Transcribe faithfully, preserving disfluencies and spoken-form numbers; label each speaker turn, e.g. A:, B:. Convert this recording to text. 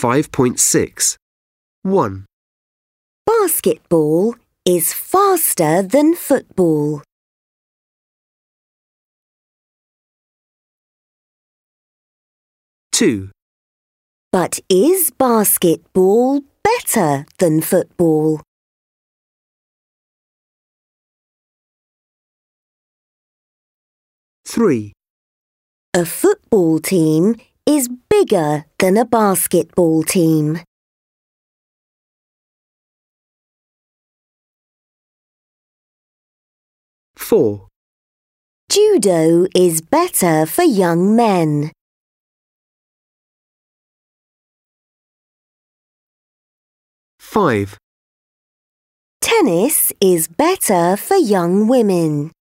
A: five point six. one.
B: Basketball is faster than football.
A: two.
B: But is basketball better than football?
A: three.
B: A football team is bigger than a basketball team.
A: four.
B: Judo is better for young men.
A: five.
B: Tennis is better for young women.